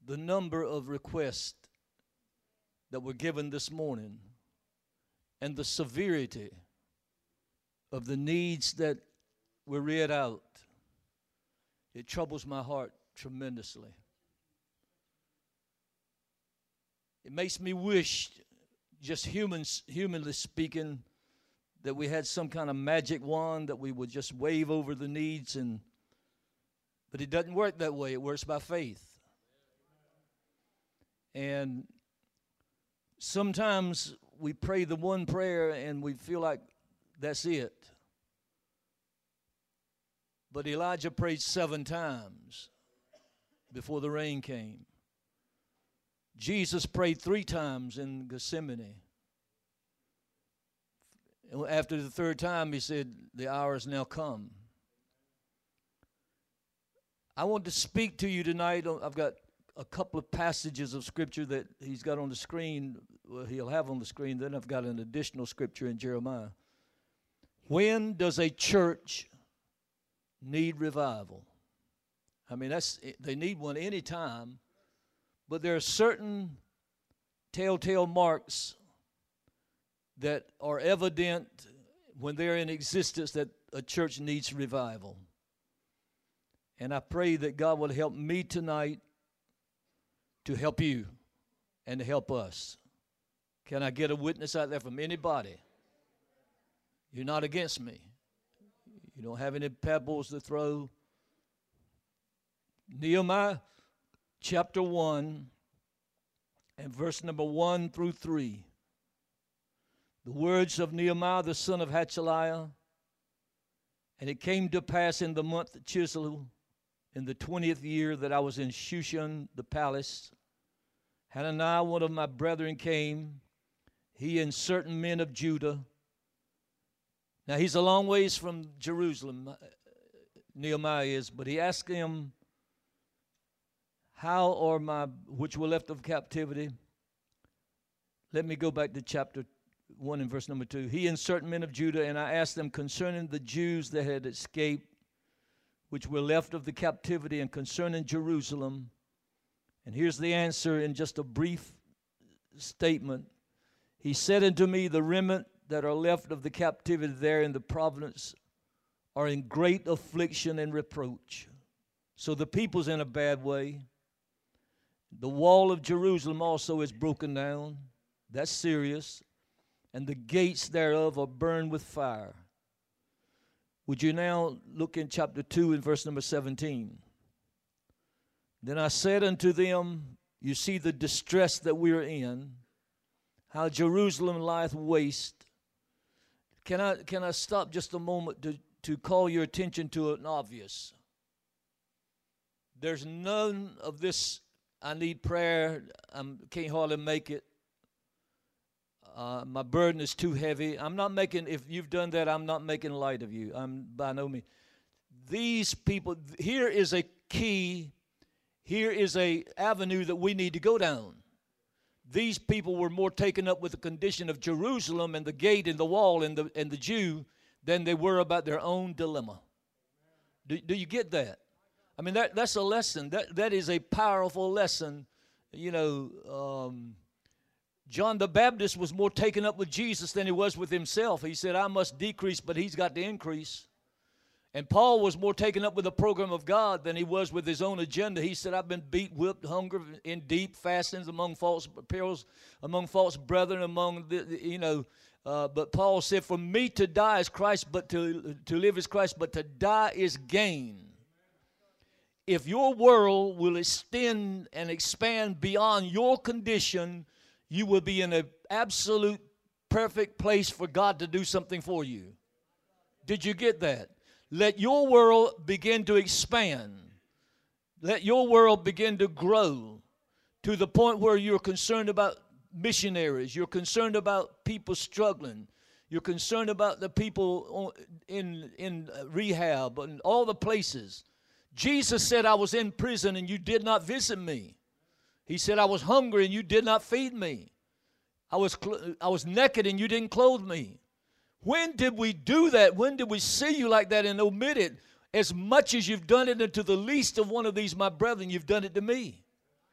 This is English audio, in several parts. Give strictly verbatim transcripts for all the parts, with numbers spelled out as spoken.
the number of requests that were given this morning and the severity of the needs that were read out, it troubles my heart tremendously. It makes me wish, just humans, humanly speaking, that we had some kind of magic wand that we would just wave over the needs, and but it doesn't work that way. It works by faith. And sometimes we pray the one prayer and we feel like that's it. But Elijah prayed seven times before the rain came. Jesus prayed three times in Gethsemane. After the third time, he said, the hour has now come. I want to speak to you tonight. I've got a couple of passages of Scripture that he's got on the screen. Well, he'll have on the screen. Then I've got an additional Scripture in Jeremiah. When does a church need revival? I mean, that's they need one any time. But there are certain telltale marks that are evident when they're in existence that a church needs revival. And I pray that God will help me tonight to help you and to help us. Can I get a witness out there from anybody? You're not against me. You don't have any pebbles to throw. Nehemiah chapter one and verse number one through three. The words of Nehemiah the son of Hachaliah. And it came to pass in the month of Chislev, in the twentieth year, that I was in Shushan the palace. Hananiah, one of my brethren, came, he and certain men of Judah. Now he's a long ways from Jerusalem, Nehemiah is, but he asked him, how are my, which were left of captivity? Let me go back to chapter one and verse number two. He and certain men of Judah, and I asked them concerning the Jews that had escaped, which were left of the captivity, and concerning Jerusalem. And here's the answer in just a brief statement. He said unto me, the remnant that are left of the captivity there in the province are in great affliction and reproach. So the people's in a bad way. The wall of Jerusalem also is broken down. That's serious. And the gates thereof are burned with fire. Would you now look in chapter two and verse number seventeen? Then I said unto them, you see the distress that we are in, how Jerusalem lieth waste. Can I, can I stop just a moment to, to call your attention to an obvious? There's none of this, I need prayer, I can't hardly make it. Uh, my burden is too heavy. I'm not making, if you've done that, I'm not making light of you. I'm by no means. These people, here is a key, here is a avenue that we need to go down. These people were more taken up with the condition of Jerusalem and the gate and the wall and the and the Jew than they were about their own dilemma. Do, do you get that? I mean, that that's a lesson. That that is a powerful lesson. You know, um, John the Baptist was more taken up with Jesus than he was with himself. He said, I must decrease, but he's got to increase. And Paul was more taken up with the program of God than he was with his own agenda. He said, I've been beat, whipped, hunger, in deep fastings among false perils, among false brethren, among, the, the, you know. Uh, but Paul said, for me to die is Christ, but to, to live is Christ, but to die is gain. If your world will extend and expand beyond your condition, you will be in an absolute perfect place for God to do something for you. Did you get that? Let your world begin to expand. Let your world begin to grow to the point where you're concerned about missionaries. You're concerned about people struggling. You're concerned about the people in, in rehab and all the places. Jesus said, I was in prison and you did not visit me. He said, I was hungry and you did not feed me. I was, I was naked and you didn't clothe me. When did we do that? When did we see you like that and omit it? As much as you've done it unto the least of one of these, my brethren, you've done it to me.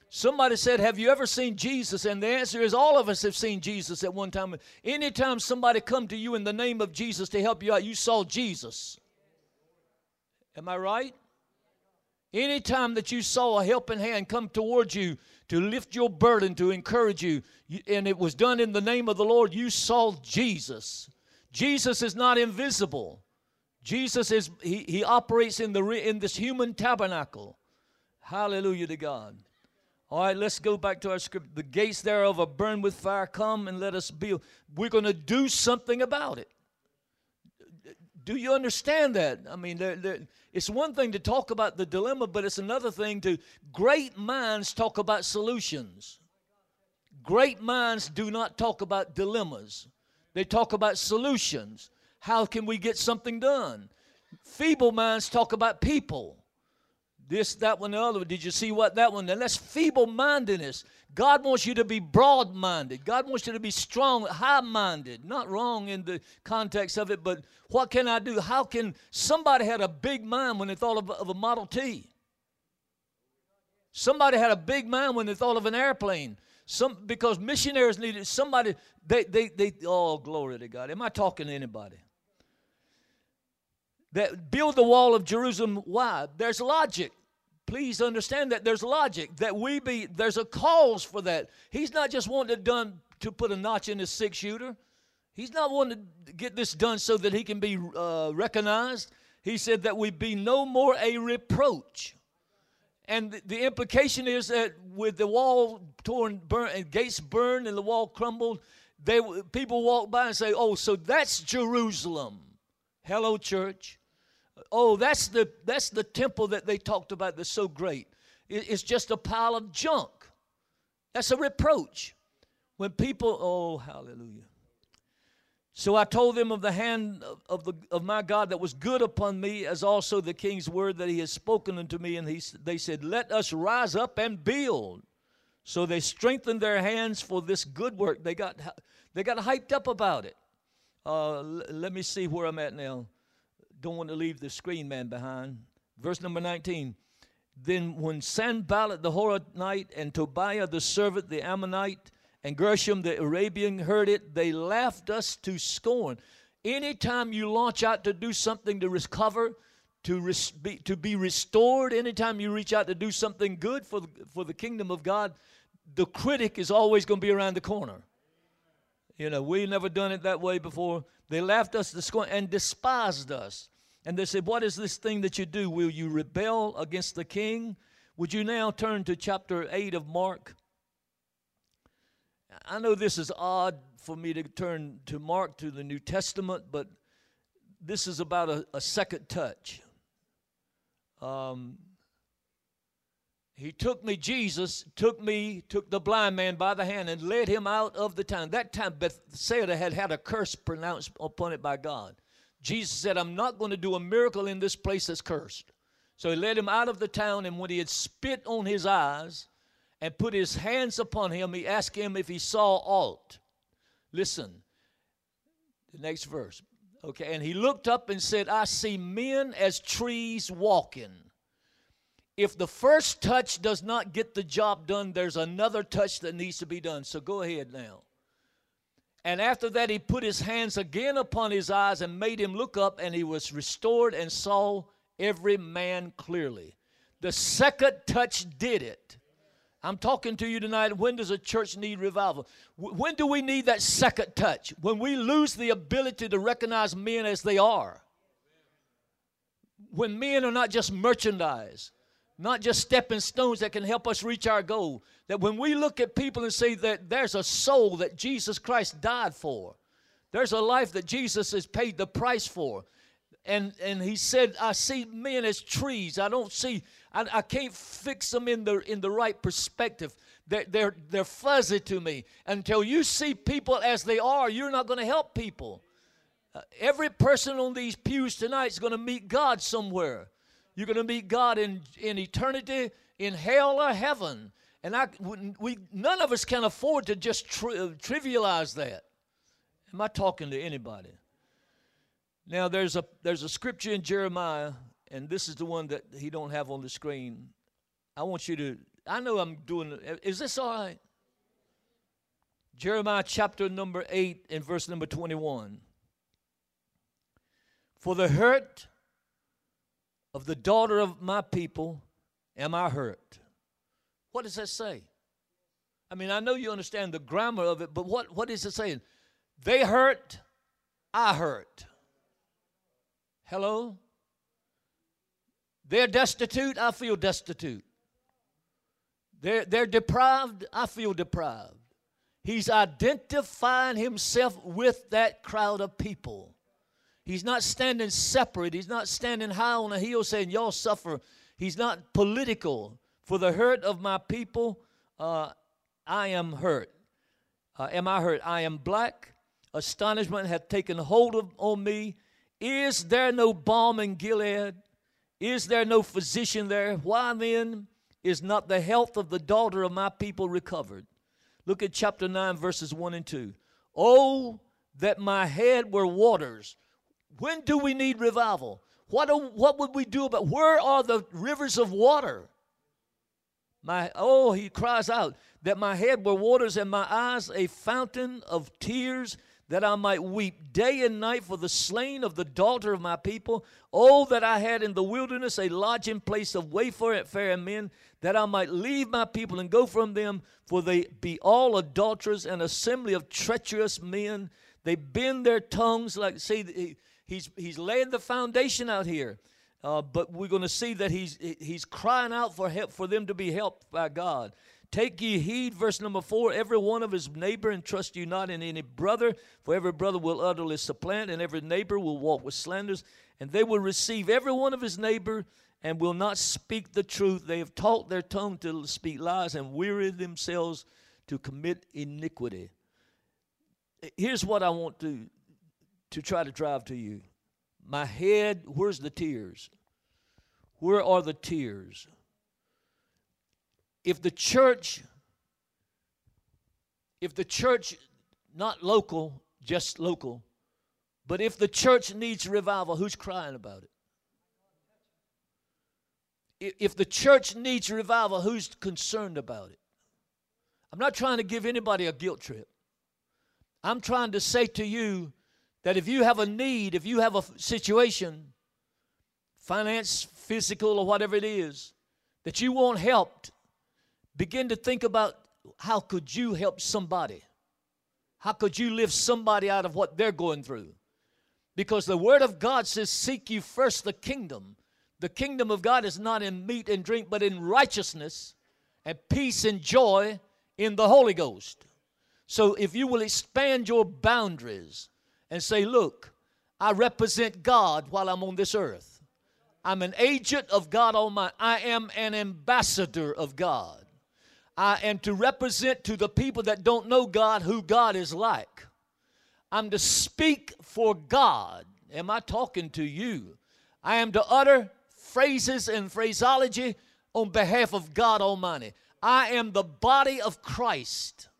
Somebody said, have you ever seen Jesus? And the answer is all of us have seen Jesus at one time. Anytime somebody come to you in the name of Jesus to help you out, you saw Jesus. Am I right? Anytime that you saw a helping hand come towards you to lift your burden, to encourage you, and it was done in the name of the Lord, you saw Jesus. Jesus is not invisible. Jesus is, he, he operates in, the, in this human tabernacle. Hallelujah to God. All right, let's go back to our script. The gates thereof are burned with fire. Come and let us build. We're going to do something about it. Do you understand that? I mean, they're, they're, it's one thing to talk about the dilemma, but it's another thing to, great minds talk about solutions. Great minds do not talk about dilemmas. They talk about solutions. How can we get something done? Feeble minds talk about people. This, that one, the other one. Did you see what that one? And that's feeble-mindedness. God wants you to be broad-minded. God wants you to be strong, high-minded. Not wrong in the context of it, but what can I do? How can somebody had a big mind when they thought of, of a Model T? Somebody had a big mind when they thought of an airplane. Some because missionaries needed somebody. They they they. Oh, glory to God! Am I talking to anybody? That build the wall of Jerusalem. Why? There's logic. Please understand that there's logic. That we be, there's a cause for that. He's not just wanting it done to put a notch in his six-shooter. He's not wanting to get this done so that he can be uh, recognized. He said that we be no more a reproach. And the, the implication is that with the wall torn, burnt, and gates burned and the wall crumbled, they people walk by and say, oh, so that's Jerusalem. Hello, church. Oh, that's the that's the temple that they talked about that's so great. It, it's just a pile of junk. That's a reproach. When people, oh, hallelujah. So I told them of the hand of, of, the, of my God that was good upon me, as also the king's word that he has spoken unto me. And he, they said, let us rise up and build. So they strengthened their hands for this good work. They got, they got hyped up about it. Uh, l- let me see where I'm at now. Don't want to leave the screen man behind. Verse number nineteen. Then when Sanballat the Horonite and Tobiah the servant, the Ammonite, and Gershom the Arabian heard it, they laughed us to scorn. Anytime you launch out to do something to recover, to, res- be, to be restored, anytime you reach out to do something good for the, for the kingdom of God, the critic is always going to be around the corner. You know, we never done it that way before. They laughed us to scorn and despised us. And they said, what is this thing that you do? Will you rebel against the king? Would you now turn to chapter eight of Mark? I know this is odd for me to turn to Mark, to the New Testament, but this is about a, a second touch. Um, he took me, Jesus took me, took the blind man by the hand and led him out of the town. That time Bethsaida had had a curse pronounced upon it by God. Jesus said, I'm not going to do a miracle in this place that's cursed. So he led him out of the town, and when he had spit on his eyes and put his hands upon him, he asked him if he saw aught. Listen, the next verse. Okay, and he looked up and said, I see men as trees walking. If the first touch does not get the job done, there's another touch that needs to be done. So go ahead now. And after that, he put his hands again upon his eyes and made him look up, and he was restored and saw every man clearly. The second touch did it. I'm talking to you tonight. When does a church need revival? When do we need that second touch? When we lose the ability to recognize men as they are. When men are not just merchandise, not just stepping stones that can help us reach our goal. That when we look at people and say that there's a soul that Jesus Christ died for. There's a life that Jesus has paid the price for. And and he said, I see men as trees. I don't see, I, I can't fix them in the in the right perspective. They're, they're, they're fuzzy to me. Until you see people as they are, you're not going to help people. Uh, every person on these pews tonight is going to meet God somewhere. You're going to meet God in, in eternity, in hell or heaven. And I, we, none of us can afford to just tri- trivialize that. Am I talking to anybody? Now, there's a, there's a scripture in Jeremiah, and this is the one that he don't have on the screen. I want you to I know I'm doing, is this all right? Jeremiah chapter number eight and verse number twenty-one. For the hurt of the daughter of my people am I hurt. What does that say? I mean, I know you understand the grammar of it, but what, what is it saying? They hurt, I hurt. Hello? They're destitute, I feel destitute. They're, they're deprived, I feel deprived. He's identifying himself with that crowd of people. He's not standing separate. He's not standing high on a hill saying, y'all suffer. He's not political. For the hurt of my people, uh, I am hurt. Uh, am I hurt? I am black. Astonishment hath taken hold of on me. Is there no balm in Gilead? Is there no physician there? Why then is not the health of the daughter of my people recovered? Look at chapter nine, verses one and two. Oh, that my head were waters. When do we need revival? What, do, what would we do about, where are the rivers of water? My, oh, he cries out, that my head were waters and my eyes a fountain of tears, that I might weep day and night for the slain of the daughter of my people. Oh, that I had in the wilderness a lodging place of wayfaring men, that I might leave my people and go from them, for they be all adulterers, an assembly of treacherous men. They bend their tongues like, see, he's, he's laying the foundation out here. Uh, but we're going to see that he's, he's crying out for help, for them to be helped by God. Take ye heed, verse number four, every one of his neighbor entrust you not in any brother, for every brother will utterly supplant, and every neighbor will walk with slanders, and they will receive every one of his neighbor, and will not speak the truth. They have taught their tongue to speak lies, and weary themselves to commit iniquity. Here's what I want to, to try to drive to you. My head, where's the tears? Where are the tears? If the church, if the church, not local, just local, but if the church needs revival, who's crying about it? If the church needs revival, who's concerned about it? I'm not trying to give anybody a guilt trip. I'm trying to say to you that if you have a need, if you have a situation, finance, physical, or whatever it is, that you want helped, begin to think about how could you help somebody? How could you lift somebody out of what they're going through? Because the Word of God says, seek you first the kingdom. The kingdom of God is not in meat and drink, but in righteousness and peace and joy in the Holy Ghost. So if you will expand your boundaries and say, look, I represent God while I'm on this earth. I'm an agent of God Almighty. I am an ambassador of God. I am to represent to the people that don't know God who God is like. I'm to speak for God. Am I talking to you? I am to utter phrases and phraseology on behalf of God Almighty. I am the body of Christ.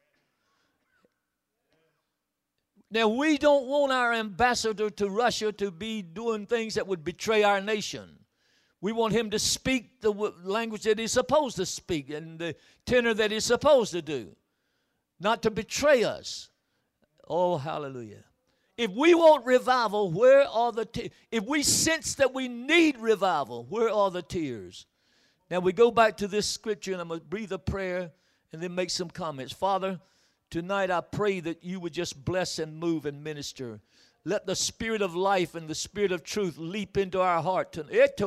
Now, we don't want our ambassador to Russia to be doing things that would betray our nation. We want him to speak the language that he's supposed to speak and the tenor that he's supposed to do, not to betray us. Oh, hallelujah. If we want revival, where are the tears? If we sense that we need revival, where are the tears? Now, we go back to this scripture, and I'm going to breathe a prayer and then make some comments. Father, tonight I pray that you would just bless and move and minister. Let the spirit of life and the spirit of truth leap into our heart.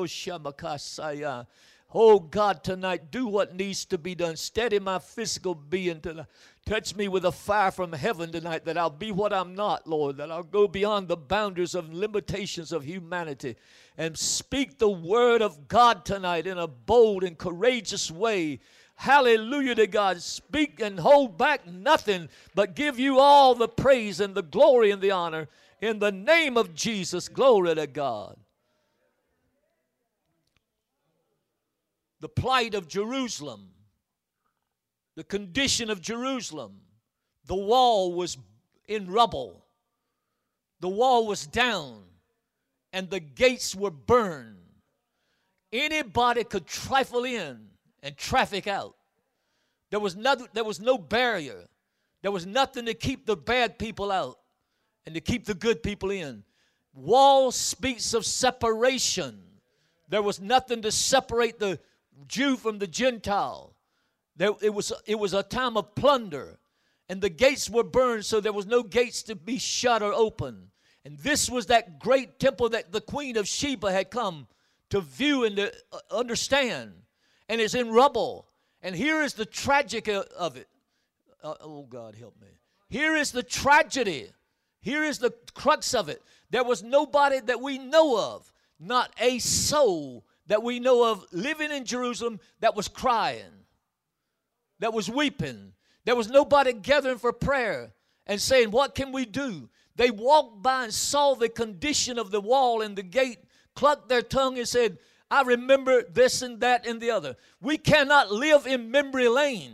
Oh, God, tonight, do what needs to be done. Steady my physical being tonight. Touch me with a fire from heaven tonight, that I'll be what I'm not, Lord, that I'll go beyond the boundaries of limitations of humanity and speak the word of God tonight in a bold and courageous way. Hallelujah to God. Speak and hold back nothing, but give you all the praise and the glory and the honor. In the name of Jesus, glory to God. The plight of Jerusalem, the condition of Jerusalem. The wall was in rubble. The wall was down, and the gates were burned. Anybody could trifle in and traffic out. There was nothing, there was no barrier. There was nothing to keep the bad people out and to keep the good people in. Wall speaks of separation. There was nothing to separate the Jew from the Gentile. There, it was, it was a time of plunder. And the gates were burned, so there was no gates to be shut or open. And this was that great temple that the Queen of Sheba had come to view and to understand. And it's in rubble. And here is the tragic of it. Uh, oh, God, help me. Here is the tragedy. Here is the crux of it. There was nobody that we know of, not a soul that we know of living in Jerusalem that was crying, that was weeping. There was nobody gathering for prayer and saying, what can we do? They walked by and saw the condition of the wall and the gate, clucked their tongue and said, I remember this and that and the other. We cannot live in memory lane.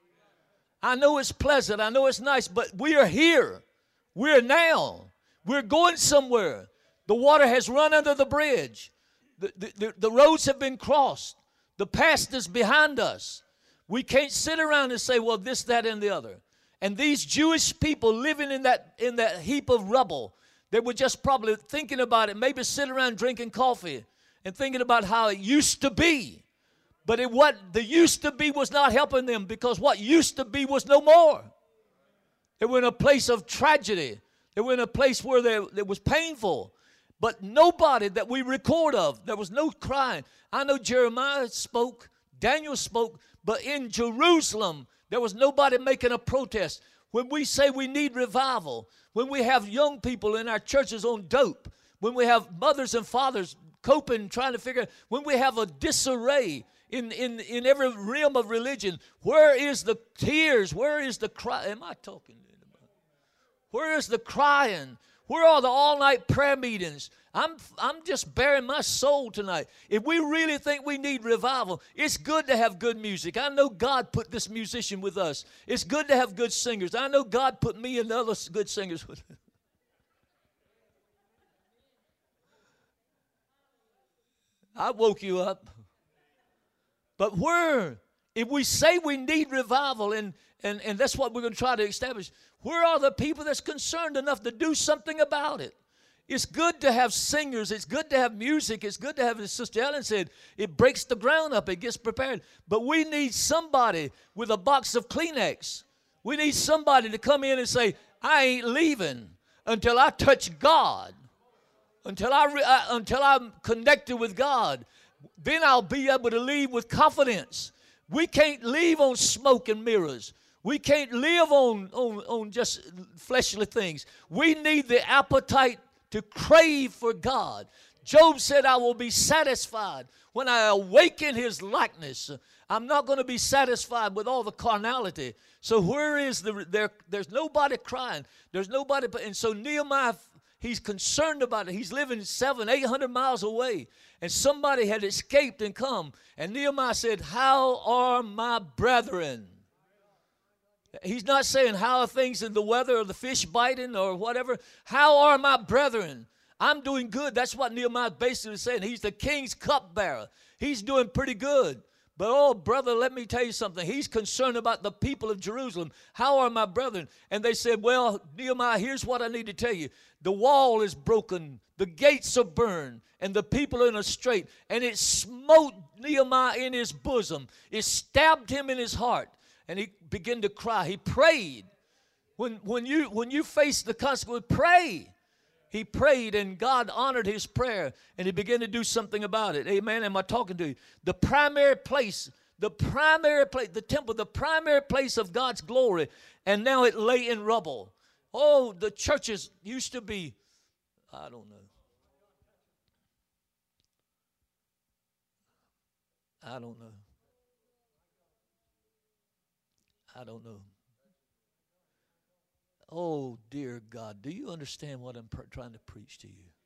I know it's pleasant. I know it's nice, but we are here. We're now. We're going somewhere. The water has run under the bridge. The, the, the, the roads have been crossed. The past is behind us. We can't sit around and say, well, this, that, and the other. And these Jewish people living in that, in that heap of rubble, they were just probably thinking about it, maybe sitting around drinking coffee and thinking about how it used to be. But it, what the used to be was not helping them, because what used to be was no more. They were in a place of tragedy. They were in a place where they, it was painful. But nobody that we record of, there was no crying. I know Jeremiah spoke, Daniel spoke, but in Jerusalem, there was nobody making a protest. When we say we need revival, when we have young people in our churches on dope, when we have mothers and fathers coping, trying to figure out, when we have a disarray in, in, in every realm of religion, where is the tears? Where is the cry? Am I talking? Where is the crying? Where are the all-night prayer meetings? I'm, I'm just bearing my soul tonight. If we really think we need revival, it's good to have good music. I know God put this musician with us. It's good to have good singers. I know God put me and the other good singers with us. I woke you up. But where, if we say we need revival, and, and, and that's what we're going to try to establish, where are the people that's concerned enough to do something about it? It's good to have singers. It's good to have music. It's good to have, as Sister Ellen said, it breaks the ground up. It gets prepared. But we need somebody with a box of Kleenex. We need somebody to come in and say, I ain't leaving until I touch God, until, I re- uh, until I'm connected with God. Then I'll be able to leave with confidence. We can't leave on smoke and mirrors. We can't live on, on, on just fleshly things. We need the appetite to crave for God. Job said, I will be satisfied when I awaken his likeness. I'm not going to be satisfied with all the carnality. So where is the, there, there's nobody crying. There's nobody, and so Nehemiah, he's concerned about it. He's living seven, eight hundred miles away. And somebody had escaped and come. And Nehemiah said, how are my brethren? He's not saying how are things in the weather or the fish biting or whatever. How are my brethren? I'm doing good. That's what Nehemiah basically saying. He's the king's cupbearer. He's doing pretty good. But, oh, brother, let me tell you something. He's concerned about the people of Jerusalem. How are my brethren? And they said, well, Nehemiah, here's what I need to tell you. The wall is broken. The gates are burned. And the people are in a strait. And it smote Nehemiah in his bosom. It stabbed him in his heart. And he began to cry. He prayed. When, when, you, when you face the consequence, pray. He prayed, and God honored his prayer, and he began to do something about it. Amen. Am I talking to you? The primary place, the primary place, the temple, the primary place of God's glory, and now it lay in rubble. Oh, the churches used to be, I don't know. I don't know. I don't know. Oh, dear God, do you understand what I'm pr- trying to preach to you?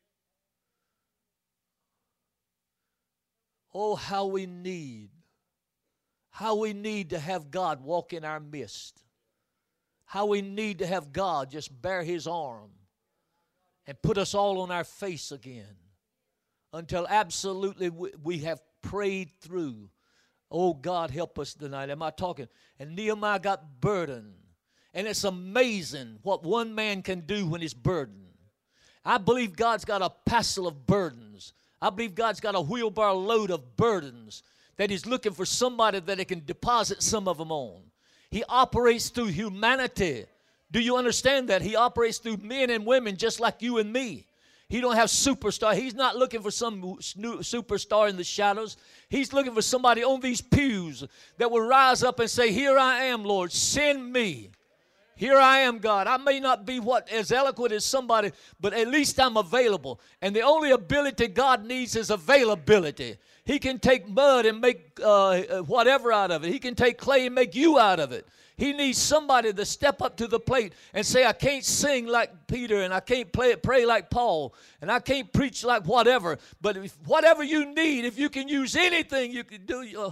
Oh, how we need, how we need to have God walk in our midst. How we need to have God just bear his arm and put us all on our face again until absolutely we, we have prayed through Oh, God, help us tonight. Am I talking? And Nehemiah got burdened. And it's amazing what one man can do when he's burdened. I believe God's got a parcel of burdens. I believe God's got a wheelbarrow load of burdens that he's looking for somebody that he can deposit some of them on. He operates through humanity. Do you understand that? He operates through men and women just like you and me. He don't have superstar. He's not looking for some superstar in the shadows. He's looking for somebody on these pews that will rise up and say, here I am, Lord, send me. Here I am, God. I may not be what as eloquent as somebody, but at least I'm available. And the only ability God needs is availability. He can take mud and make uh, whatever out of it. He can take clay and make you out of it. He needs somebody to step up to the plate and say, I can't sing like Peter, and I can't play, pray like Paul, and I can't preach like whatever. But if, whatever you need, if you can use anything, you can do. Uh,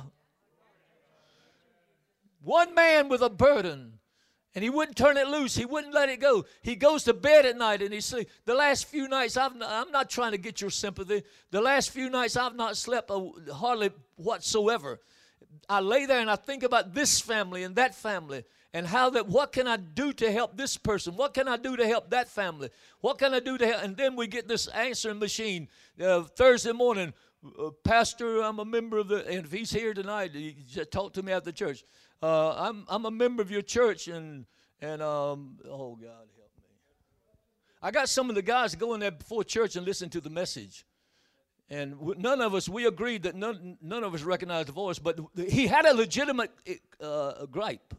one man with a burden, and he wouldn't turn it loose. He wouldn't let it go. He goes to bed at night, and he sleeps. The last few nights, I've not, I'm not trying to get your sympathy. The last few nights, I've not slept uh, hardly whatsoever. I lay there and I think about this family and that family and how that, what can I do to help this person? What can I do to help that family? What can I do to help? And then we get this answering machine uh, Thursday morning. Uh, Pastor, I'm a member of the, and if he's here tonight, he just talked to me at the church. Uh, I'm I'm a member of your church, and and um, oh God help me. I got some of the guys go in there before church and listen to the message. And none of us, we agreed that none, none of us recognized the voice, but he had a legitimate uh, gripe.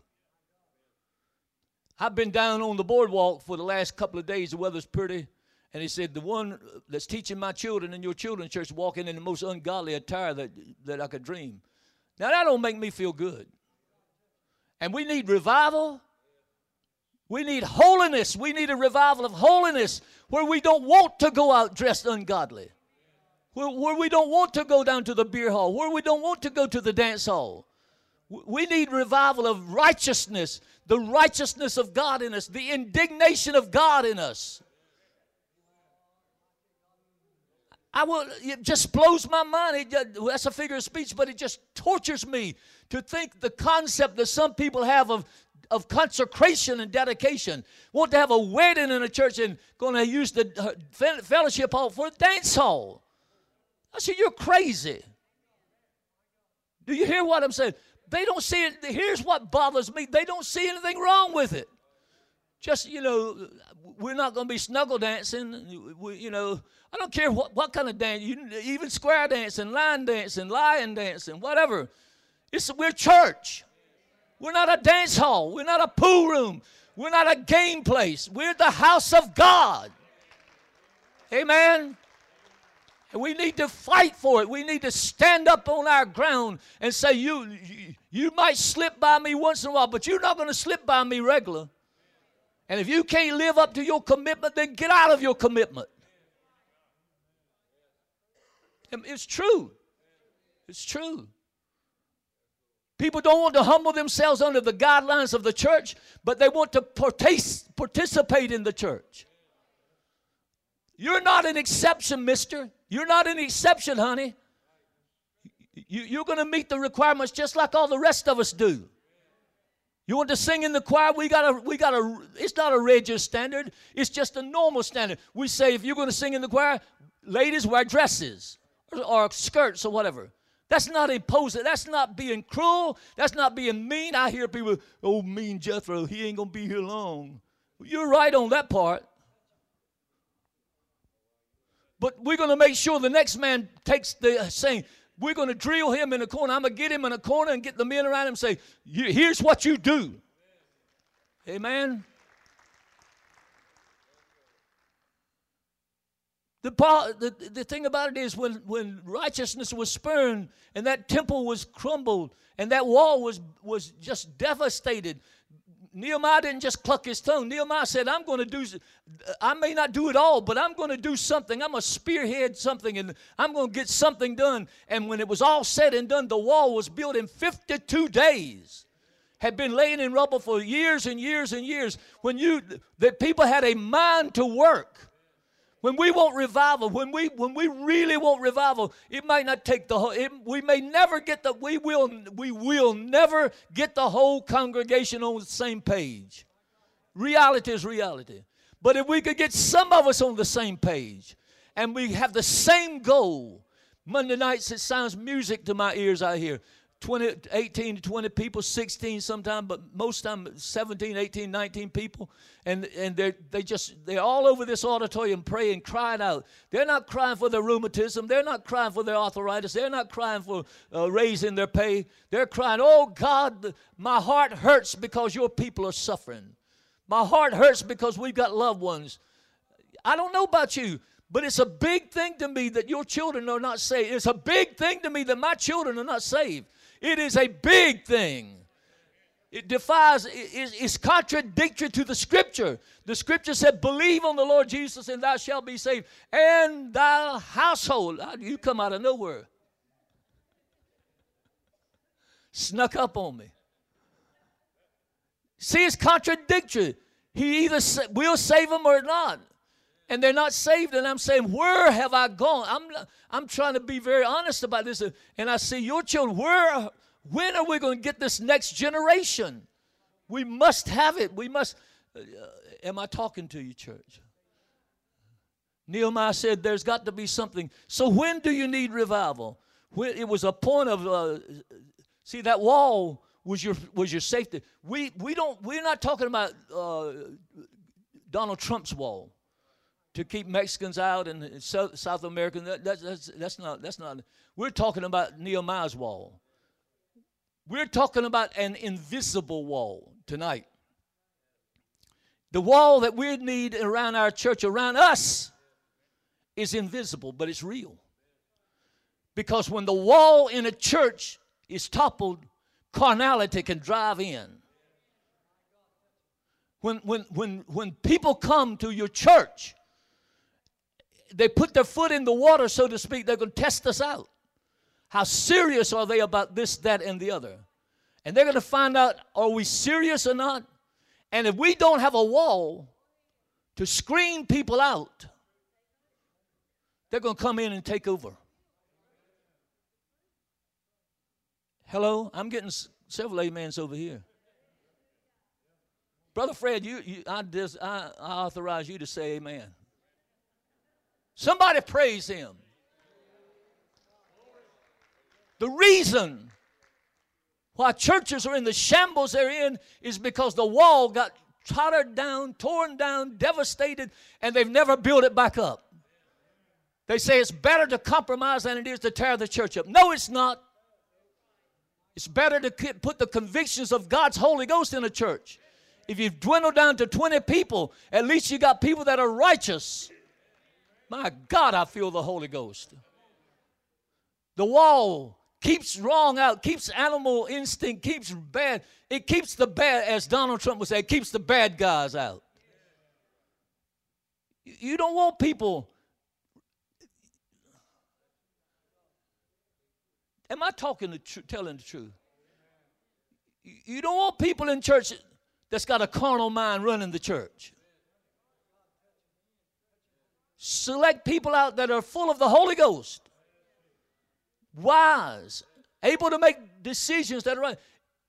I've been down on the boardwalk for the last couple of days. The weather's pretty. And he said, the one that's teaching my children in your children's church walking in the most ungodly attire that, that I could dream. Now, that don't make me feel good. And we need revival. We need holiness. We need a revival of holiness where we don't want to go out dressed ungodly. Where, where we don't want to go down to the beer hall, where we don't want to go to the dance hall. We need revival of righteousness, the righteousness of God in us, the indignation of God in us. I will, it just blows my mind. It, that's a figure of speech, but it just tortures me to think the concept that some people have of, of consecration and dedication. Want to have a wedding in a church and going to use the fellowship hall for a dance hall. I said, you're crazy. Do you hear what I'm saying? They don't see it. Here's what bothers me. They don't see anything wrong with it. Just, you know, we're not going to be snuggle dancing. We, you know, I don't care what, what kind of dance, you, even square dancing, line dancing, lion dancing, whatever. It's, we're church. We're not a dance hall. We're not a pool room. We're not a game place. We're the house of God. Amen. And we need to fight for it. We need to stand up on our ground and say, you, you, you might slip by me once in a while, but you're not going to slip by me regular. And if you can't live up to your commitment, then get out of your commitment. It's true. It's true. People don't want to humble themselves under the guidelines of the church, but they want to partic- participate in the church. You're not an exception, mister. You're not an exception, honey. You, you're going to meet the requirements just like all the rest of us do. You want to sing in the choir? We got a, we got a, it's not a religious standard. It's just a normal standard. We say if you're going to sing in the choir, ladies wear dresses or, or skirts or whatever. That's not imposing. That's not being cruel. That's not being mean. I hear people, oh, mean Jethro, he ain't going to be here long. You're right on that part. But we're going to make sure the next man takes the saying, we're going to drill him in a corner. I'm going to get him in a corner and get the men around him and say, here's what you do. Amen. The, the, the thing about it is when, when righteousness was spurned and that temple was crumbled and that wall was, was just devastated, Nehemiah didn't just cluck his tongue. Nehemiah said, I'm going to do, I may not do it all, but I'm going to do something. I'm going to spearhead something, and I'm going to get something done. And when it was all said and done, the wall was built in fifty-two days. Had been laying in rubble for years and years and years. When you, the people had a mind to work. When we want revival, when we when we really want revival, it might not take the whole. It, we may never get the. We will we will never get the whole congregation on the same page. Reality is reality. But if we could get some of us on the same page, and we have the same goal, Monday nights it sounds music to my ears. I hear twenty, eighteen to twenty people, sixteen sometimes, but most time seventeen, eighteen, nineteen people. And, and they're, they just, they're all over this auditorium praying, crying out. They're not crying for their rheumatism. They're not crying for their arthritis. They're not crying for uh, raising their pay. They're crying, oh God, my heart hurts because your people are suffering. My heart hurts because we've got loved ones. I don't know about you, but it's a big thing to me that your children are not saved. It's a big thing to me that my children are not saved. It is a big thing. It defies, it's contradictory to the Scripture. The Scripture said, believe on the Lord Jesus and thou shalt be saved, and thy household. You come out of nowhere. Snuck up on me. See, it's contradictory. He either will save them or not. And they're not saved, and I'm saying, where have I gone? I'm, I'm trying to be very honest about this. And I see your children, where, when are we going to get this next generation? We must have it. We must. Uh, am I talking to you, church? Nehemiah said there's got to be something. So when do you need revival? When it was a point of, uh, see, that wall was your was your safety. We we don't we're not talking about uh, Donald Trump's wall to keep Mexicans out and South, South Americans. That, that's, that's, that's not, that's not, we're talking about Nehemiah's wall. We're talking about an invisible wall tonight. The wall that we need around our church, around us, is invisible, but it's real. Because when the wall in a church is toppled, carnality can drive in. When, when, when, when people come to your church, they put their foot in the water, so to speak. They're going to test us out. How serious are they about this, that, and the other? And they're going to find out, are we serious or not? And if we don't have a wall to screen people out, they're going to come in and take over. Hello? I'm getting several amens over here. Brother Fred, you, you, I, dis, I, I authorize you to say amen. Somebody praise him. The reason why churches are in the shambles they're in is because the wall got tottered down, torn down, devastated, and they've never built it back up. They say it's better to compromise than it is to tear the church up. No, it's not. It's better to put the convictions of God's Holy Ghost in a church. If you've dwindled down to twenty people, at least you got people that are righteous. My God, I feel the Holy Ghost. The wall keeps wrong out, keeps animal instinct, keeps bad. It keeps the bad, as Donald Trump would say, it keeps the bad guys out. You don't want people. Am I talking the truth, telling the truth? You don't want people in church that's got a carnal mind running the church. Select people out that are full of the Holy Ghost, wise, able to make decisions that are right.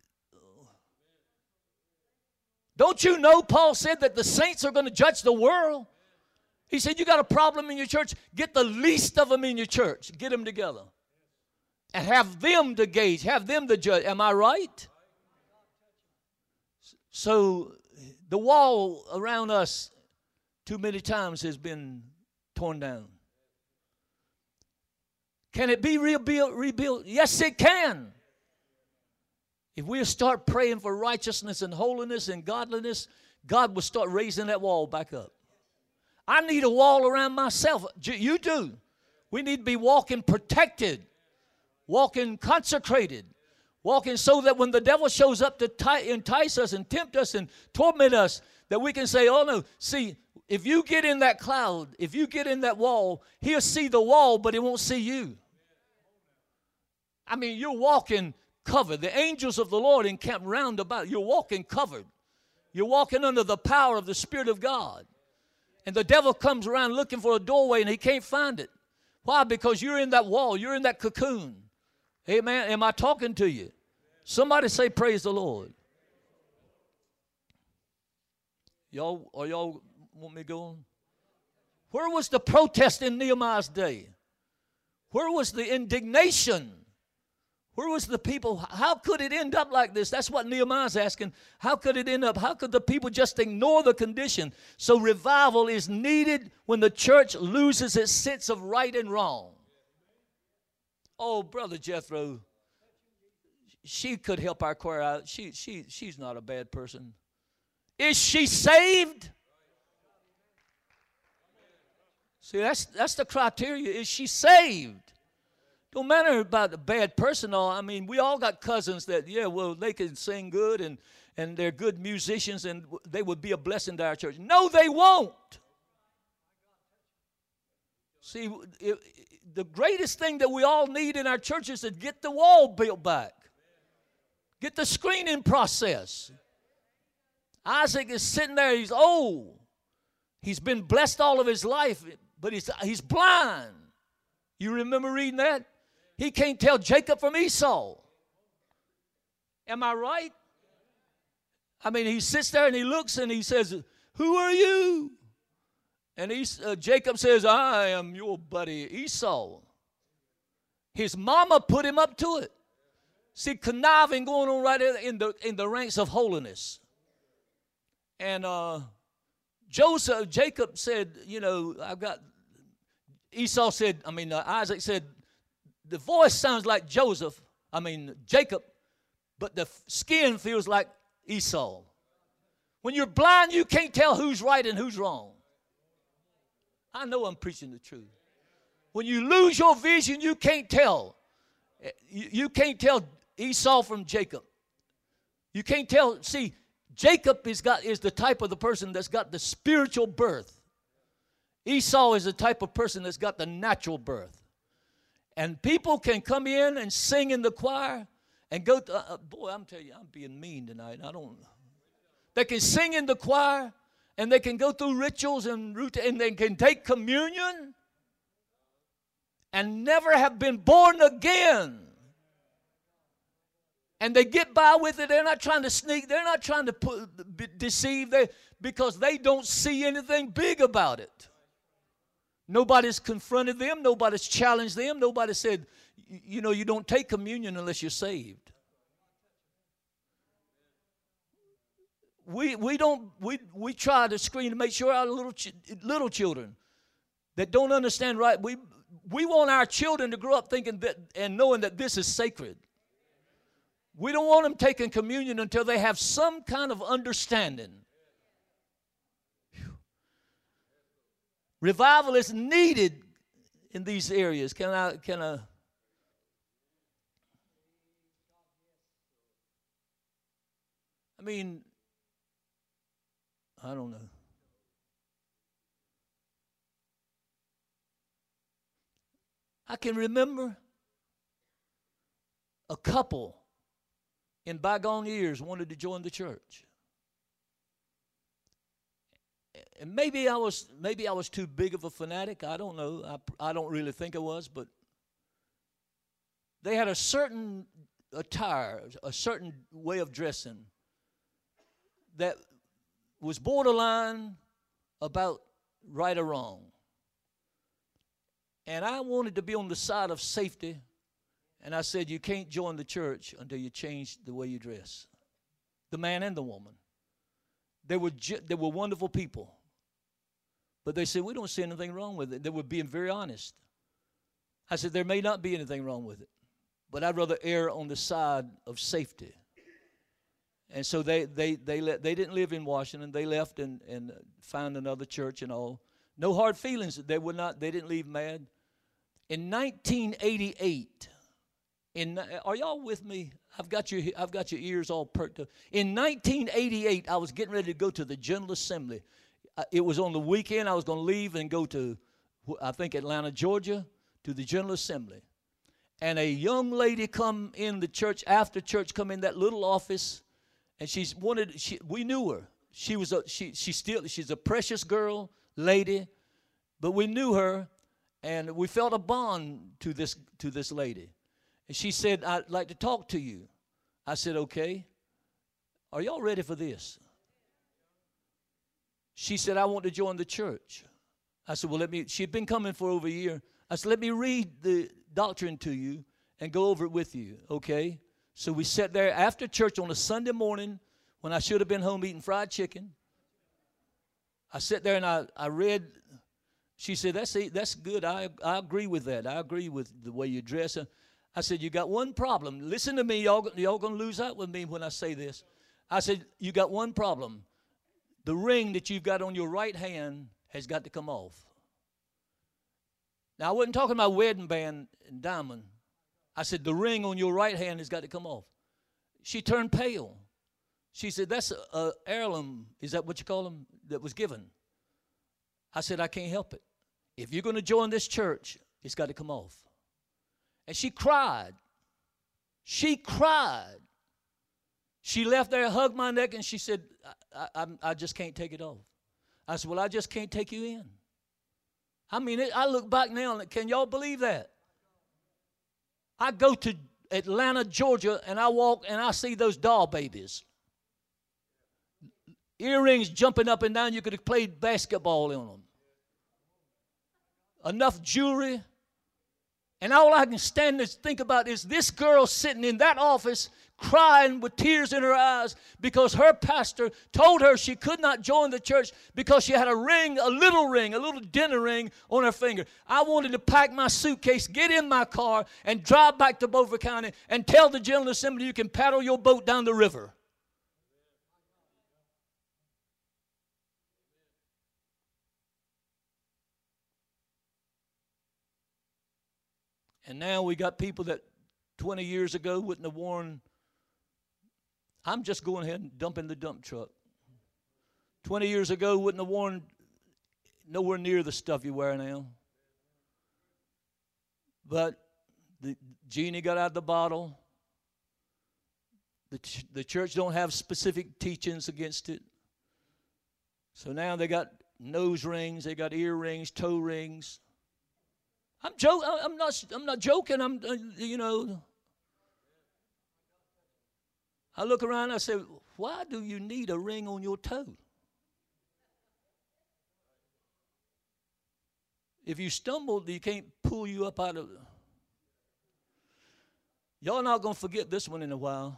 Don't you know Paul said that the saints are going to judge the world? He said, you got a problem in your church, get the least of them in your church. Get them together. And have them to gauge, have them to judge. Am I right? So the wall around us too many times has been torn down. Can it be rebuilt? rebuilt? Yes, it can. If we start praying for righteousness and holiness and godliness, God will start raising that wall back up. I need a wall around myself. You do. We need to be walking protected, walking consecrated, walking so that when the devil shows up to entice us and tempt us and torment us, that we can say, oh no, see, if you get in that cloud, if you get in that wall, he'll see the wall, but he won't see you. I mean, you're walking covered. The angels of the Lord encamp round about. You're walking covered. You're walking under the power of the Spirit of God. And the devil comes around looking for a doorway and he can't find it. Why? Because you're in that wall. You're in that cocoon. Amen. Am I talking to you? Somebody say praise the Lord. Y'all, are y'all want me to go on? Where was the protest in Nehemiah's day? Where was the indignation? Where was the people? How could it end up like this? That's what Nehemiah's asking. How could it end up? How could the people just ignore the condition? So revival is needed when the church loses its sense of right and wrong. Oh, Brother Jethro, she could help our choir out. She, she, she's not a bad person. Is she saved? See, that's, that's the criteria. Is she saved? Don't matter about a bad person. Or, I mean, we all got cousins that, yeah, well, they can sing good and, and they're good musicians and they would be a blessing to our church. No, they won't. See, it, it, the greatest thing that we all need in our church is to get the wall built back. Get the screening process. Isaac is sitting there. He's old. He's been blessed all of his life, but he's, he's blind. You remember reading that? He can't tell Jacob from Esau. Am I right? I mean, he sits there and he looks and he says, who are you? And he, uh, Jacob says, I am your buddy Esau. His mama put him up to it. See, conniving going on right in the, in the ranks of holiness. And uh, Joseph, Jacob said, you know, I've got, Esau said, I mean, uh, Isaac said, the voice sounds like Joseph, I mean, Jacob, but the skin feels like Esau. When you're blind, you can't tell who's right and who's wrong. I know I'm preaching the truth. When you lose your vision, you can't tell. You, you can't tell Esau from Jacob. You can't tell. See, Jacob is, got, is the type of the person that's got the spiritual birth. Esau is the type of person that's got the natural birth. And people can come in and sing in the choir and go to, uh, boy, I'm telling you, I'm being mean tonight. I don't, they can sing in the choir and they can go through rituals and routine, and they can take communion and never have been born again. And they get by with it. They're not trying to sneak. They're not trying to put, deceive they, because they don't see anything big about it. Nobody's confronted them. Nobody's challenged them. Nobody said, you know, you don't take communion unless you're saved. We we don't we we try to screen to make sure our little ch- little children that don't understand right. We we want our children to grow up thinking that and knowing that this is sacred. We don't want them taking communion until they have some kind of understanding. Revival is needed in these areas. Can I, can I? I mean, I don't know. I can remember a couple in bygone years wanted to join the church. And maybe I was maybe I was too big of a fanatic. I don't know. I, I don't really think I was, but they had a certain attire, a certain way of dressing that was borderline about right or wrong. And I wanted to be on the side of safety, and I said, you can't join the church until you change the way you dress. The man and the woman. They were, they were wonderful people. But they said, we don't see anything wrong with it. They were being very honest. I said, there may not be anything wrong with it, but I'd rather err on the side of safety. And so they they they let, they didn't live in Washington. They left and, and found another church and all. No hard feelings. They were not. They didn't leave mad. In nineteen eighty-eight, in are y'all with me? I've got your I've got your ears all perked up. In nineteen eighty-eight, I was getting ready to go to the General Assembly. It was on the weekend. I was going to leave and go to, I think, Atlanta, Georgia, to the General Assembly. And a young lady come in the church, after church, come in that little office, and she's wanted, she, we knew her. She was a, she, she still, she's a precious girl, lady, but we knew her, and we felt a bond to this to this lady. And she said, "I'd like to talk to you." I said, "Okay. Are y'all ready for this?" She said, "I want to join the church." I said, "Well, let me." She'd been coming for over a year. I said, "Let me read the doctrine to you and go over it with you, okay?" So we sat there after church on a Sunday morning when I should have been home eating fried chicken. I sat there and I, I read. She said, that's that's good. I, I agree with that. I agree with the way you dress. I said, "You got one problem." Listen to me. Y'all, y'all going to lose out with me when I say this. I said, "You got one problem. The ring that you've got on your right hand has got to come off." Now, I wasn't talking about wedding band and diamond. I said, the ring on your right hand has got to come off. She turned pale. She said, "That's a heirloom." Is that what you call them? That was given. I said, "I can't help it. If you're going to join this church, it's got to come off." And she cried. She cried. She left there, hugged my neck, and she said, I, I, I just can't take it off. I said, "Well, I just can't take you in." I mean, it, I look back now, and can y'all believe that? I go to Atlanta, Georgia, and I walk, and I see those doll babies. Earrings jumping up and down. You could have played basketball in them. Enough jewelry. And all I can stand and think about is this girl sitting in that office crying with tears in her eyes because her pastor told her she could not join the church because she had a ring, a little ring, a little dinner ring on her finger. I wanted to pack my suitcase, get in my car, and drive back to Beaufort County and tell the General Assembly you can paddle your boat down the river. And now we got people that twenty years ago wouldn't have worn. I'm just going ahead and dumping the dump truck. twenty years ago wouldn't have worn nowhere near the stuff you wear now. But the genie got out of the bottle. The, ch- the church don't have specific teachings against it. So now they got nose rings, they got earrings, toe rings. I'm joking. I'm not. I'm not joking. I'm. Uh, you know. I look around. And I say, "Why do you need a ring on your toe? If you stumble, you can't pull you up out of." Y'all not gonna forget this one in a while.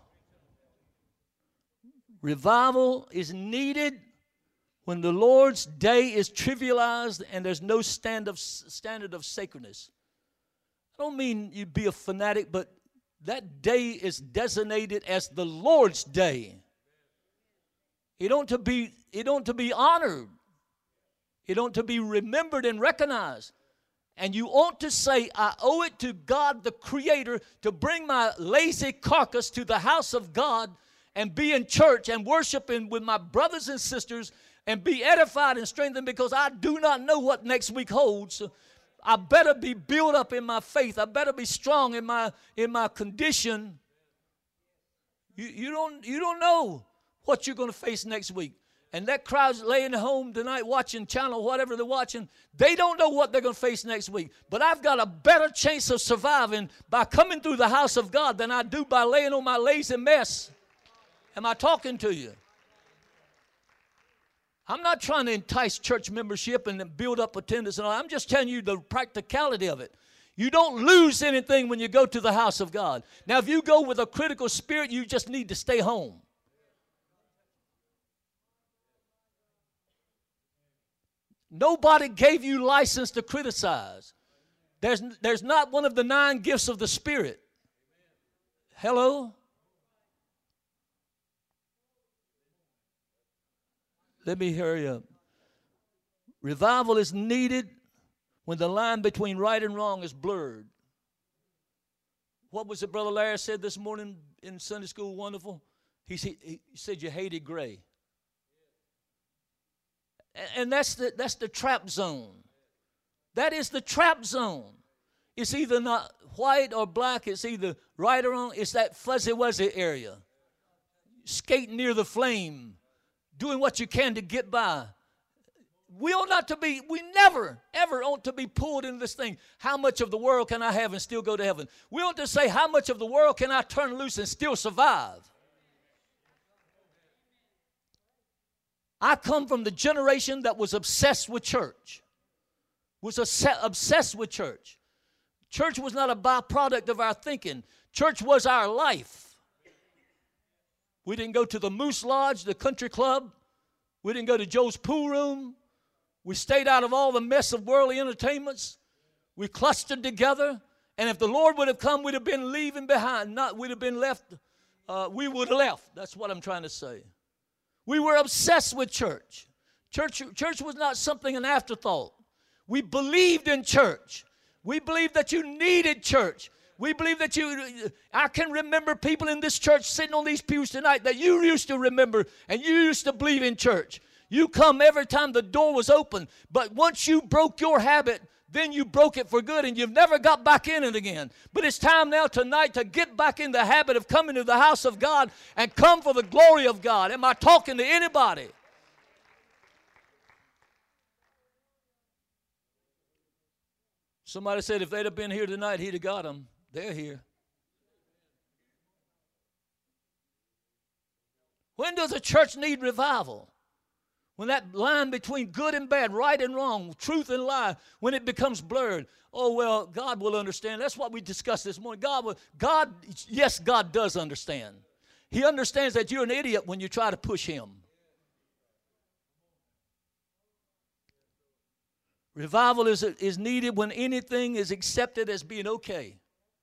Revival is needed when the Lord's day is trivialized and there's no stand of, standard of sacredness. I don't mean you be a fanatic, but that day is designated as the Lord's day. It ought to be, it ought to be honored. It ought to be remembered and recognized. And you ought to say, "I owe it to God the Creator to bring my lazy carcass to the house of God and be in church and worshiping with my brothers and sisters and be edified and strengthened, because I do not know what next week holds. I better be built up in my faith. I better be strong in my in my condition." You, you don't you don't know what you're going to face next week. And that crowd's laying at home tonight watching channel, whatever they're watching, they don't know what they're going to face next week. But I've got a better chance of surviving by coming through the house of God than I do by laying on my lazy mess. Am I talking to you? I'm not trying to entice church membership and build up attendance and all. I'm just telling you the practicality of it. You don't lose anything when you go to the house of God. Now, if you go with a critical spirit, you just need to stay home. Nobody gave you license to criticize. There's, there's not one of the nine gifts of the Spirit. Hello? Let me hurry up. Revival is needed when the line between right and wrong is blurred. What was it Brother Larry said this morning in Sunday school? Wonderful. He, he said you hated gray. And that's the, that's the trap zone. That is the trap zone. It's either not white or black. It's either right or wrong. It's that fuzzy-wuzzy area. Skating near the flame. Doing what you can to get by. We ought not to be, we never, ever ought to be pulled into this thing. How much of the world can I have and still go to heaven? We ought to say, how much of the world can I turn loose and still survive? I come from the generation that was obsessed with church, was obsessed with church. Church was not a byproduct of our thinking. Church was our life. We didn't go to the Moose Lodge, the country club. We didn't go to Joe's pool room. We stayed out of all the mess of worldly entertainments. We clustered together. And if the Lord would have come, we'd have been leaving behind. Not we'd have been left. Uh, we would have left. That's what I'm trying to say. We were obsessed with church. Church, church was not something, an afterthought. We believed in church. We believed that you needed church. We believe that you, I can remember people in this church sitting on these pews tonight that you used to remember and you used to believe in church. You come every time the door was open, but once you broke your habit, then you broke it for good and you've never got back in it again. But it's time now tonight to get back in the habit of coming to the house of God and come for the glory of God. Am I talking to anybody? Somebody said if they'd have been here tonight, he'd have got them. They're here. When does a church need revival? When that line between good and bad, right and wrong, truth and lie, when it becomes blurred. Oh, well, God will understand. That's what we discussed this morning. God will, God, yes, God does understand. He understands that you're an idiot when you try to push him. Revival is, is needed when anything is accepted as being okay.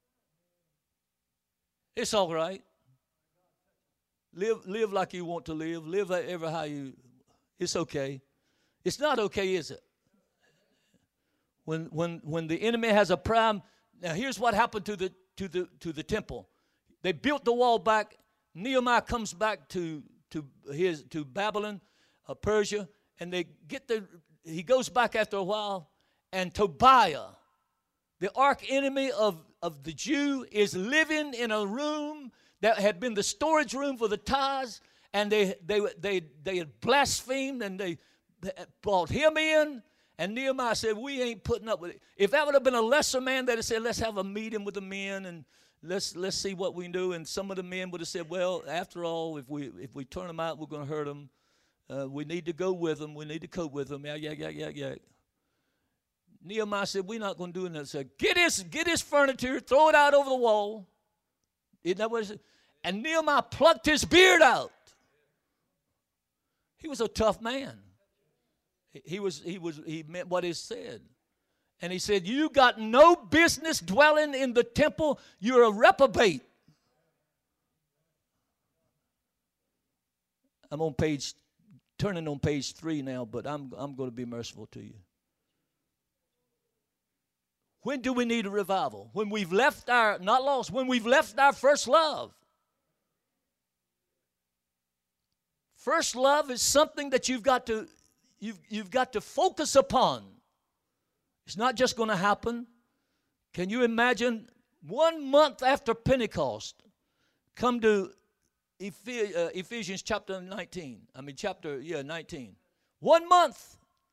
It's all right. Live, live like you want to live. Live ever how you, it's okay. It's not okay, is it? When, when, when the enemy has a prime, now here's what happened to the, to the, to the temple. They built the wall back. Nehemiah comes back to, to, his, to Babylon, uh, Persia, and they get the, he goes back after a while, and Tobiah, the arch enemy of, of the Jew, is living in a room that had been the storage room for the tithes, and they they they they had blasphemed, and they brought him in, and Nehemiah said, we ain't putting up with it. If that would have been a lesser man, they'd have said, let's have a meeting with the men, and let's let's see what we can do. And some of the men would have said, well, after all, if we if we turn them out, we're going to hurt them. Uh, we need to go with them. We need to cope with them. Yeah, yeah, yeah, yeah, yeah. Nehemiah said, we're not going to do it. He said, get his, get his furniture, throw it out over the wall. Isn't that what it said? And Nehemiah plucked his beard out. He was a tough man. He was, he was, he meant what he said. And he said, you got no business dwelling in the temple. You're a reprobate. I'm on page, turning on page three now, but I'm, I'm going to be merciful to you. When do we need a revival? When we've left our, not lost, when we've left our first love. First love is something that you've got to, you've, you've got to focus upon. It's not just going to happen. Can you imagine one month after Pentecost, come to Ephesians chapter nineteen. I mean chapter, yeah, nineteen. One month.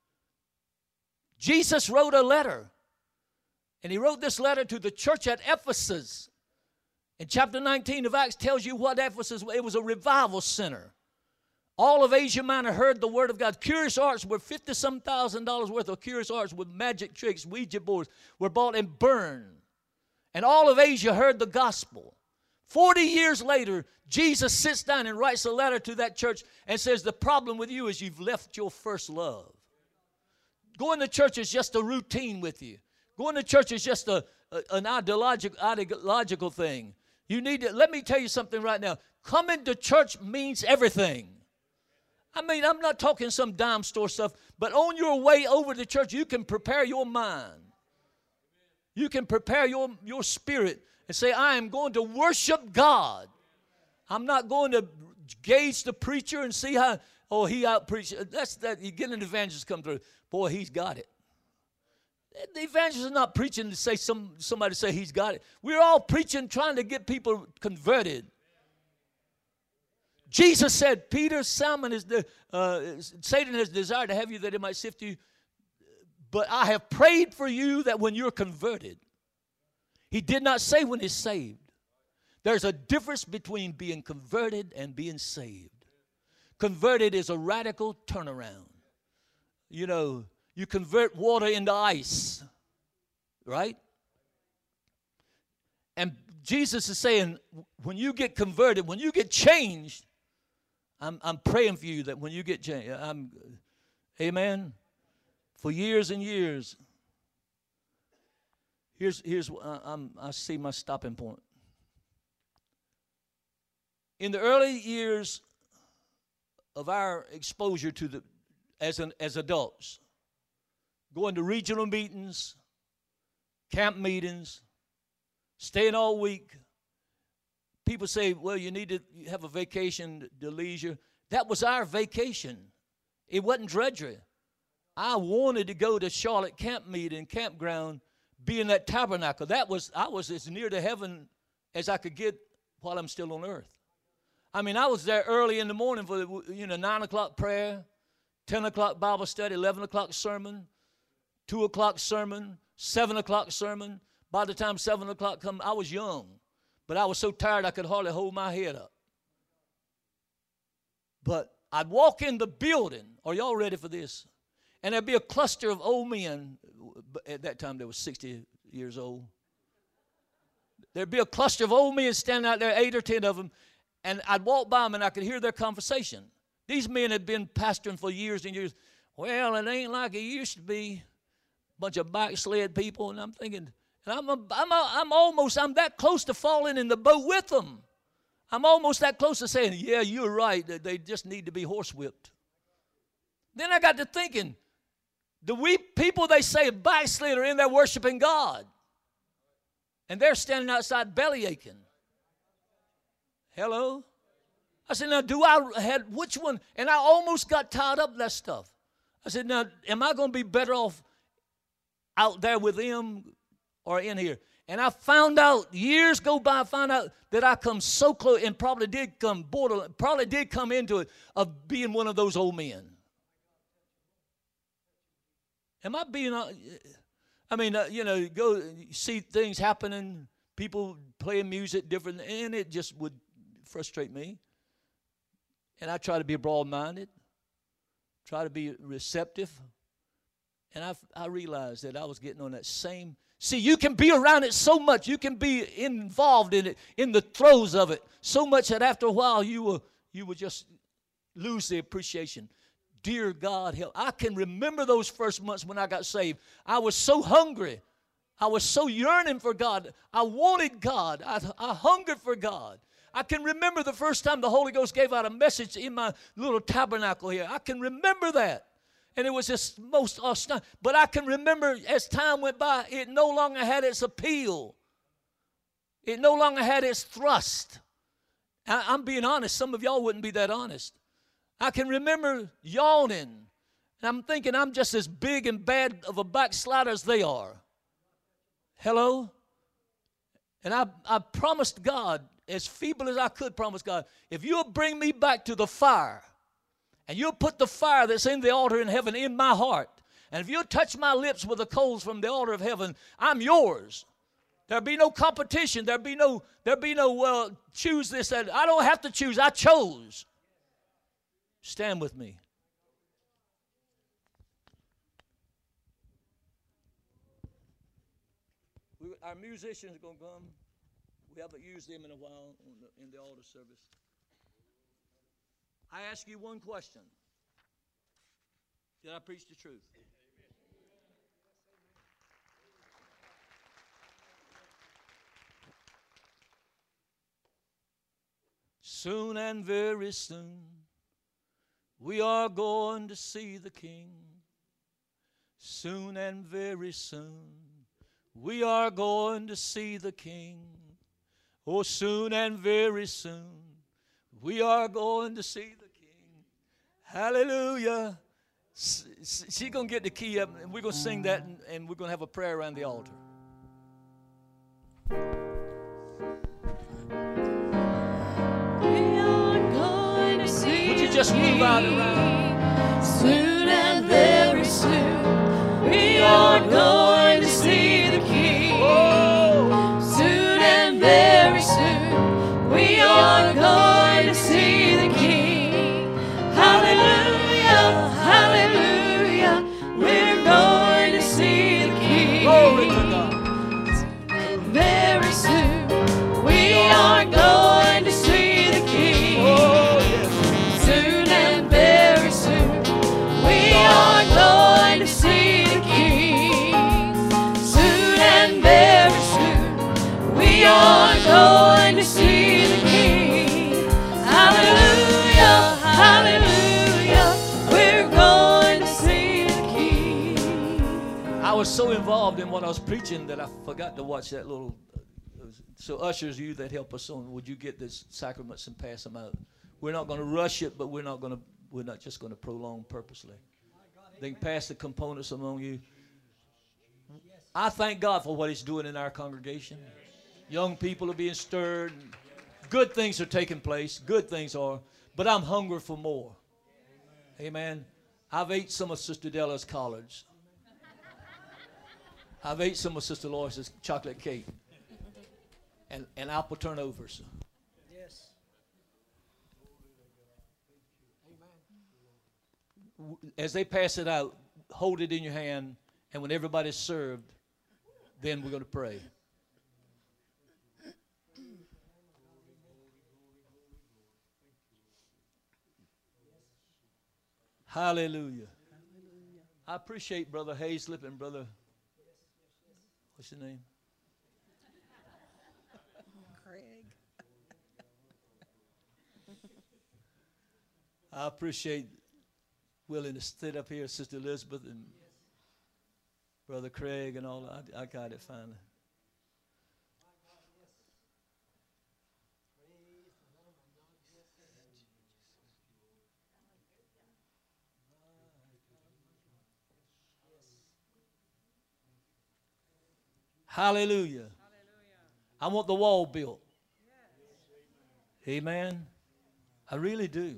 Jesus wrote a letter. And he wrote this letter to the church at Ephesus. And chapter nineteen of Acts tells you what Ephesus was. It was a revival center. All of Asia Minor heard the word of God. Curious arts were fifty-some thousand dollars worth of curious arts with magic tricks, Ouija boards, were bought and burned. And all of Asia heard the gospel. Forty years later, Jesus sits down and writes a letter to that church and says, the problem with you is you've left your first love. Going to church is just a routine with you. Going to church is just a, a, an ideological, ideological thing. You need to, let me tell you something right now. Coming to church means everything. I mean, I'm not talking some dime store stuff, but on your way over to church, you can prepare your mind. You can prepare your, your spirit and say, I am going to worship God. I'm not going to gauge the preacher and see how, oh, he out preaches. That's that. You get an evangelist come through. Boy, he's got it. The evangelist is not preaching to say some somebody say he's got it. We're all preaching trying to get people converted. Jesus said, Peter, Simon, is the, uh, Satan has desired to have you that he might sift you. But I have prayed for you that when you're converted. He did not say when he's saved. There's a difference between being converted and being saved. Converted is a radical turnaround. You know, you convert water into ice, right? And Jesus is saying, when you get converted, when you get changed, I'm, I'm praying for you that when you get changed, I'm, amen, for years and years. Here's, here's uh, I'm, I see my stopping point. In the early years of our exposure to the, as, an, as adults, going to regional meetings, camp meetings, staying all week. People say, well, you need to have a vacation to leisure. That was our vacation. It wasn't drudgery. I wanted to go to Charlotte camp meeting, campground, be in that tabernacle. That was, I was as near to heaven as I could get while I'm still on earth. I mean, I was there early in the morning for the, you know, nine o'clock prayer, ten o'clock Bible study, eleven o'clock sermon, two o'clock sermon, seven o'clock sermon. By the time seven o'clock come, I was young, but I was so tired I could hardly hold my head up. But I'd walk in the building. Are y'all ready for this? And there'd be a cluster of old men. At that time, they were sixty years old. There'd be a cluster of old men standing out there, eight or ten of them, and I'd walk by them and I could hear their conversation. These men had been pastoring for years and years. Well, it ain't like it used to be. Bunch of backslid people, and I'm thinking, and I'm, a, I'm, a, I'm almost, I'm that close to falling in the boat with them. I'm almost that close to saying, yeah, you're right, they just need to be horsewhipped. Then I got to thinking, the we people they say backslid are in there worshiping God. And they're standing outside belly aching. Hello? I said, now, do I had which one? And I almost got tied up in that stuff. I said, now, am I going to be better off out there with them or in here? And I found out, years go by, I found out that I come so close and probably did come borderline, probably did come into it of being one of those old men. Am I being, I mean, uh, you know, go see things happening, people playing music different, and it just would frustrate me. And I try to be broad-minded, try to be receptive. And I, I realized that I was getting on that same. See, you can be around it so much. You can be involved in it, in the throes of it, so much that after a while you will, you will just lose the appreciation. Dear God, help. I can remember those first months when I got saved. I was so hungry. I was so yearning for God. I wanted God. I, I hungered for God. I can remember the first time the Holy Ghost gave out a message in my little tabernacle here. I can remember that. And it was just most astonishing. But I can remember as time went by, it no longer had its appeal. It no longer had its thrust. I, I'm being honest. Some of y'all wouldn't be that honest. I can remember yawning. And I'm thinking I'm just as big and bad of a backslider as they are. Hello? And I, I promised God, as feeble as I could promise God, if you'll bring me back to the fire, and you'll put the fire that's in the altar in heaven in my heart, and if you'll touch my lips with the coals from the altar of heaven, I'm yours. There'll be no competition. There'll be no, there'll be no uh, choose this. That. I don't have to choose. I chose. Stand with me. We, our musicians are going to come. We haven't used them in a while in the, in the altar service. I ask you one question. Did I preach the truth? Soon and very soon, we are going to see the King. Soon and very soon, we are going to see the King. Oh, soon and very soon, we are going to see the King. Hallelujah. She's going to get the key up, and we're going to sing that, and, and we're going to have a prayer around the altar. We are going Just move out around. Soon and very soon, we are going to see the King. Oh. Soon and very soon, we are going to see the King. Hallelujah, hallelujah, we're going to see the King. Glory to God. Very soon, we are going to see the King. Oh, yes. Soon and very soon, we are going to see the King. Soon and very soon, we are going to see the King. Hallelujah, hallelujah, we're going to see the King. I was so involved in what I was preaching that I forgot to watch that little. Uh, so ushers, you that help us on, would you get the sacraments and pass them out? We're not going to rush it, but we're not going to. We're not just going to prolong purposely. They can pass the components among you. I thank God for what He's doing in our congregation. Young people are being stirred. Good things are taking place. Good things are. But I'm hungry for more. Amen. I've ate some of Sister Della's collards. I've ate some of Sister Lois's chocolate cake. And, and apple turnovers. Yes. As they pass it out, hold it in your hand, and when everybody's served, then we're going to pray. Hallelujah. I appreciate Brother Hayslip and Brother, what's your name? Craig. I appreciate willing to sit up here, Sister Elizabeth and Brother Craig and all that. I, I got it finally. Hallelujah. Hallelujah. I want the wall built. Yes. Amen. I really do.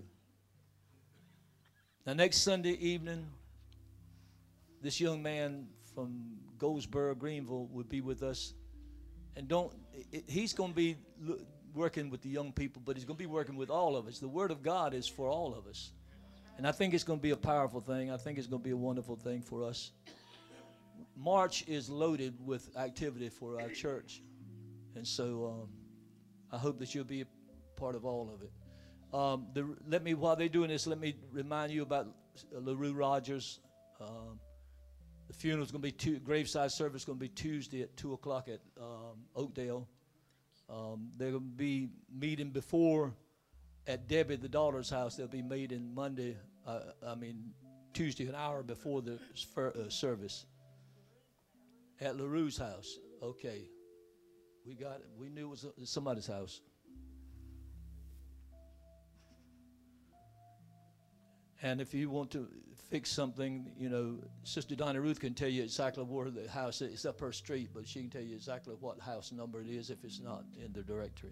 Now, next Sunday evening, this young man from Goldsboro, Greenville, will be with us. And don't, it, he's going to be lo- working with the young people, but he's going to be working with all of us. The Word of God is for all of us. And I think it's going to be a powerful thing. I think it's going to be a wonderful thing for us. March is loaded with activity for our church. And so um, I hope that you'll be a part of all of it. Um, the, let me, while they're doing this, let me remind you about LaRue Rogers. Um, the funeral's going to be, two, graveside service is going to be Tuesday at two o'clock at um, Oakdale. Um, they're going to be meeting before at Debbie, the daughter's house. They'll be meeting Monday, uh, I mean, Tuesday, an hour before the uh, service. At LaRue's house. Okay. We got it. We knew it was somebody's house. And if you want to fix something, you know, Sister Donna Ruth can tell you exactly where the house is. It's up her street, but she can tell you exactly what house number it is if it's not in the directory.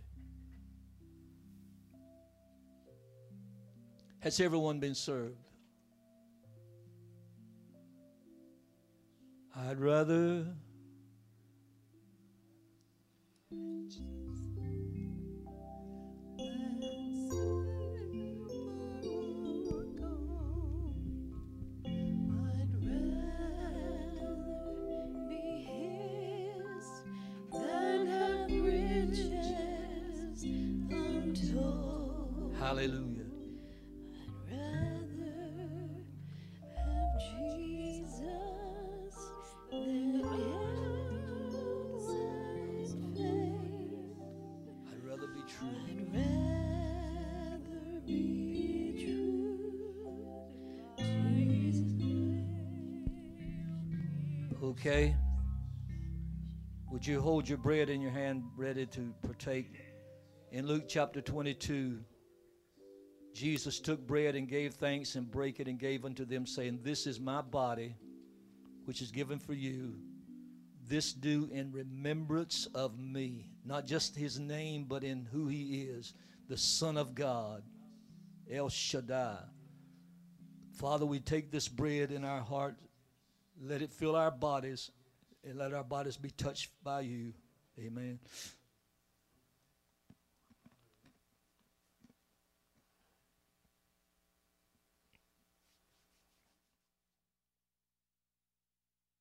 Has everyone been served? I'd rather Hallelujah. Okay. Would you hold your bread in your hand, ready to partake? In Luke chapter twenty-two, Jesus took bread and gave thanks and brake it and gave unto them, saying, "This is my body, which is given for you. This do in remembrance of me." Not just his name, but in who he is, the Son of God. El Shaddai. Father, we take this bread in our heart. Let it fill our bodies, and let our bodies be touched by you. Amen.